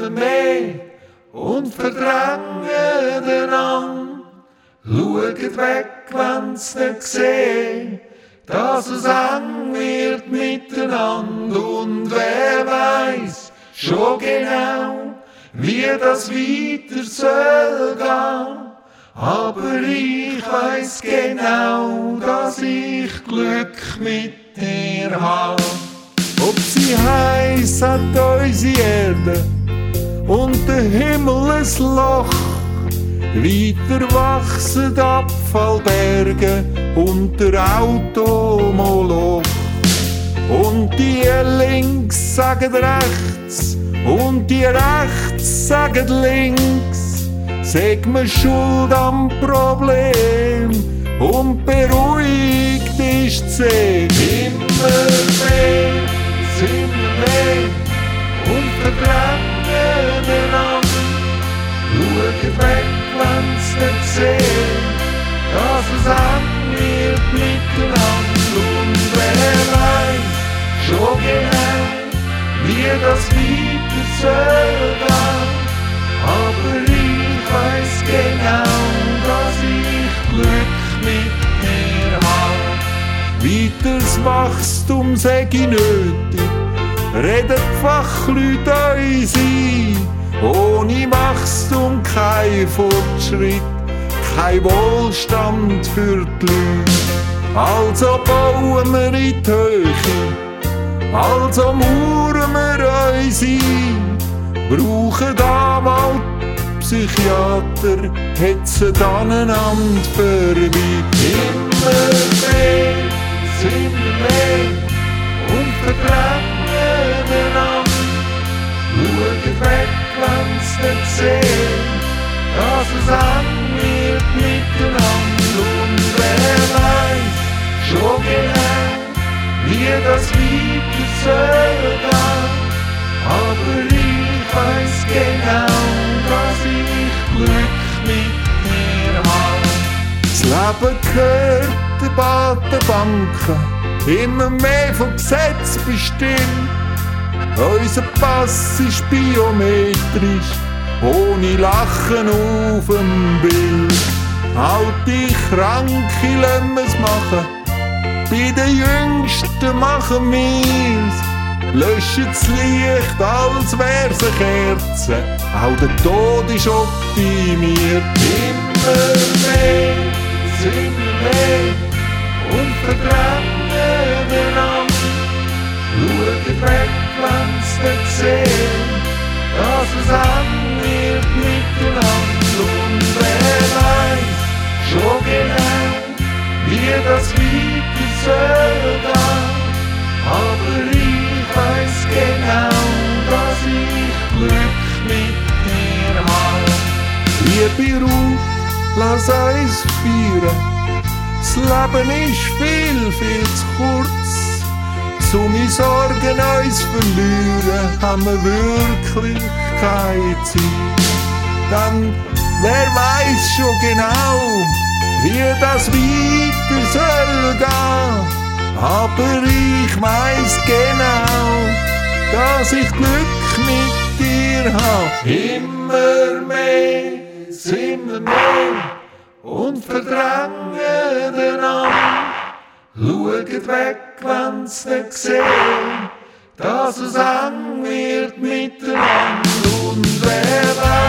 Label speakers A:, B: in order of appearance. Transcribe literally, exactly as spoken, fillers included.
A: immer mehr und verdrängen einander. Schaut weg, wenn's nicht sehen, dass es eng wird miteinander. Und wer weiß schon genau, wie das weiter soll gehen. Aber ich weiss genau, dass ich Glück mit dir hab. Ob sie heiss hat unsere Erde und der Himmel ein Loch, weiter wachsen Abfallberge und der Automoloch. Und die links sagen rechts und die rechts sagen links. Sag mir schuld am Problem und beruhigt ist die Seele. Immer mehr sind wir mehr und verdrängen einander. Schaut weg, wenn's nicht sehen, dass es eng wird miteinander. Und wer weiß schon genau, wie das weiter soll gehen. Aber ich weiss genau, dass ich Glück mit dir hab. Weiteres Wachstum sag ich nötig, redet Fachleute uns ein. Ohne Wachstum kein Fortschritt, kein Wohlstand für die Leute. Also bauen wir in die Höhe, also mauern wir uns ein. Brauchen Anwalt, Psychiater, hetzen aneinander vorbei. Immer mehr sind wir mehr und verdrängen einander. Schaut weg, wenn's nicht sehen, dass es eng wird miteinander. Und wer weiß schon genau, wie das weiter soll gehen. Aber ich weiss genau, dass ich Glück mit dir hab. Das Leben gehört den Badenbanken, immer mehr vom Gesetz bestimmt. Unser Pass ist biometrisch, ohne Lachen auf dem Bild. Alte Kranke lassen wir's machen, bei den Jüngsten machen wir's. Löschen das Licht, als wär's eine Kerze, auch der Tod ist optimiert. Immer mehr sind wir mehr und verdrängen einander. Schaut weg, wenn's nicht sehen, dass es eng wird miteinander. Und wer weiß schon genau, wie das weiter soll gehen. Aber ich weiss genau, dass ich Glück mit dir hab. Liebe Ruth, lass uns feiern. Das Leben ist viel, viel zu kurz. Zum in Sorgen uns verlieren, haben wir wirklich keine Zeit. Dann, wer weiß schon genau, wie das weiter soll gehen. Aber ich weiss genau, dass ich Glück mit dir hab. Immer mehr sind wir mehr und verdrängen einander. Schaut weg, wenn's nicht sehen, dass es eng wird miteinander. Und wer weiß